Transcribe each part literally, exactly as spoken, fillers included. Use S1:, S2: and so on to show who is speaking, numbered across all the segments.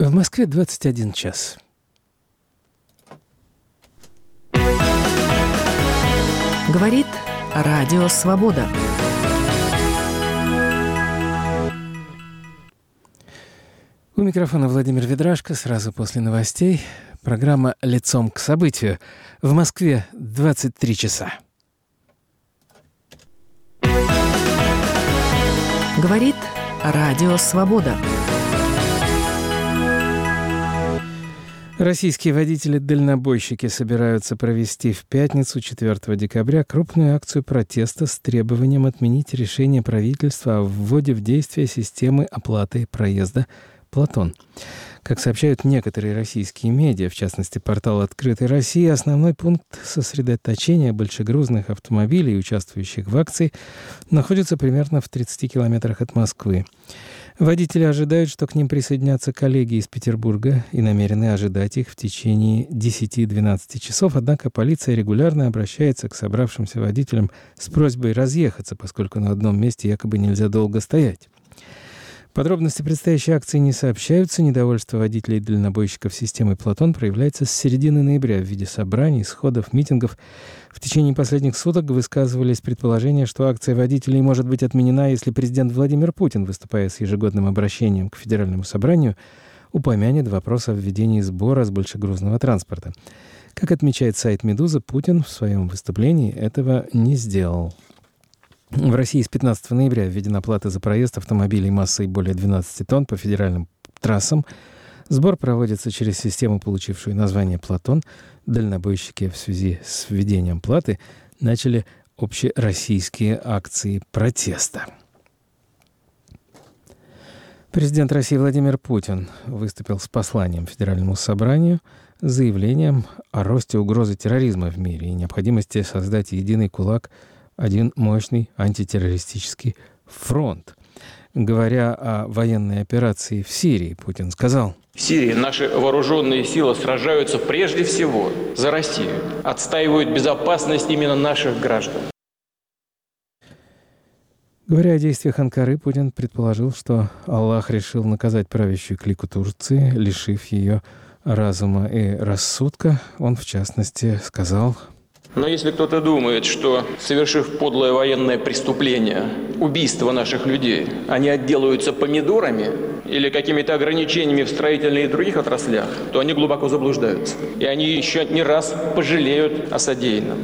S1: В Москве двадцать один час.
S2: Говорит Радио Свобода.
S1: У микрофона Владимир Ведрашко. Сразу после новостей программа «Лицом к событию». В Москве двадцать три часа.
S2: Говорит Радио Свобода.
S1: Российские водители-дальнобойщики собираются провести в пятницу, четвёртого декабря, крупную акцию протеста с требованием отменить решение правительства о вводе в действие системы оплаты проезда «Платон». Как сообщают некоторые российские медиа, в частности портал «Открытой России», основной пункт сосредоточения большегрузных автомобилей, участвующих в акции, находится примерно в тридцати километрах от Москвы. Водители ожидают, что к ним присоединятся коллеги из Петербурга и намерены ожидать их в течение десяти-двенадцати часов, однако полиция регулярно обращается к собравшимся водителям с просьбой разъехаться, поскольку на одном месте якобы нельзя долго стоять. Подробности предстоящей акции не сообщаются. Недовольство водителей и дальнобойщиков системы «Платон» проявляется с середины ноября в виде собраний, сходов, митингов. В течение последних суток высказывались предположения, что акция водителей может быть отменена, если президент Владимир Путин, выступая с ежегодным обращением к Федеральному собранию, упомянет вопрос о введении сбора с большегрузного транспорта. Как отмечает сайт «Медуза», Путин в своем выступлении этого не сделал. В России с пятнадцатого ноября введена плата за проезд автомобилей массой более двенадцати тонн по федеральным трассам. Сбор проводится через систему, получившую название «Платон». Дальнобойщики в связи с введением платы начали общероссийские акции протеста. Президент России Владимир Путин выступил с посланием Федеральному собранию с заявлением о росте угрозы терроризма в мире и необходимости создать единый кулак, один мощный антитеррористический фронт. Говоря о военной операции в Сирии, Путин сказал:
S3: «В Сирии наши вооруженные силы сражаются прежде всего за Россию, отстаивают безопасность именно наших граждан».
S1: Говоря о действиях Анкары, Путин предположил, что Аллах решил наказать правящую клику Турции, лишив ее разума и рассудка. Он, в частности, сказал:
S3: Но если кто-то думает, что, совершив подлое военное преступление, убийство наших людей, они отделаются помидорами или какими-то ограничениями в строительной и других отраслях, то они глубоко заблуждаются. И они еще не раз пожалеют о содеянном.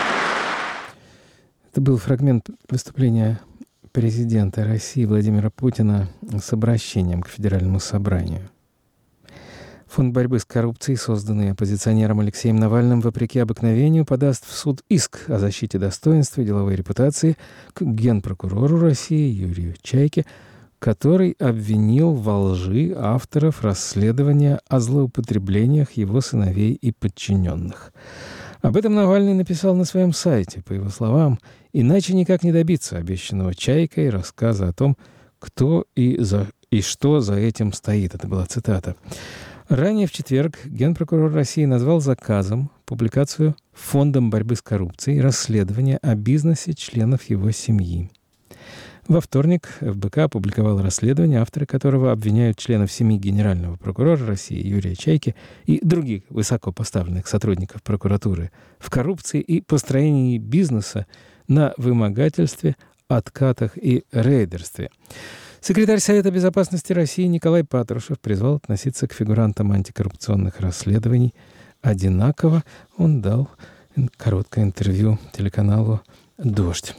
S1: Это был фрагмент выступления президента России Владимира Путина с обращением к Федеральному собранию. Фонд борьбы с коррупцией, созданный оппозиционером Алексеем Навальным, вопреки обыкновению, подаст в суд иск о защите достоинства и деловой репутации к генпрокурору России Юрию Чайке, который обвинил во лжи авторов расследования о злоупотреблениях его сыновей и подчиненных. Об этом Навальный написал на своем сайте. По его словам, иначе никак не добиться обещанного Чайкой рассказа о том, кто и, за, и что за этим стоит. Это была цитата. Ранее в четверг генпрокурор России назвал заказом публикацию Фондом борьбы с коррупцией расследования о бизнесе членов его семьи. Во вторник эф бэ ка опубликовал расследование, авторы которого обвиняют членов семьи генерального прокурора России Юрия Чайки и других высокопоставленных сотрудников прокуратуры в коррупции и построении бизнеса на вымогательстве, откатах и рейдерстве. Секретарь Совета безопасности России Николай Патрушев призвал относиться к фигурантам антикоррупционных расследований одинаково. Он дал короткое интервью телеканалу «Дождь».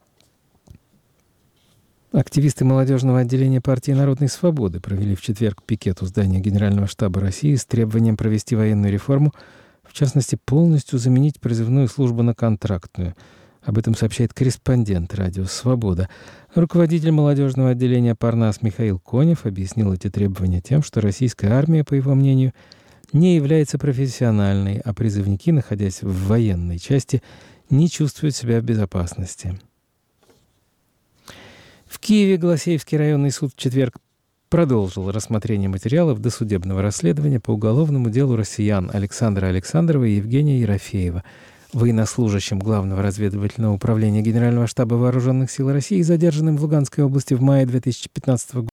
S1: Активисты молодежного отделения партии «Народной свободы» провели в четверг пикет у здания Генерального штаба России с требованием провести военную реформу, в частности, полностью заменить призывную службу на контрактную. Об этом сообщает корреспондент радио «Свобода». Руководитель молодежного отделения «Парнас» Михаил Конев объяснил эти требования тем, что российская армия, по его мнению, не является профессиональной, а призывники, находясь в военной части, не чувствуют себя в безопасности. В Киеве Голосеевский районный суд в четверг продолжил рассмотрение материалов досудебного расследования по уголовному делу россиян Александра Александрова и Евгения Ерофеева, военнослужащим Главного разведывательного управления Генерального штаба Вооруженных сил России, задержанным в Луганской области в мае две тысячи пятнадцатого года.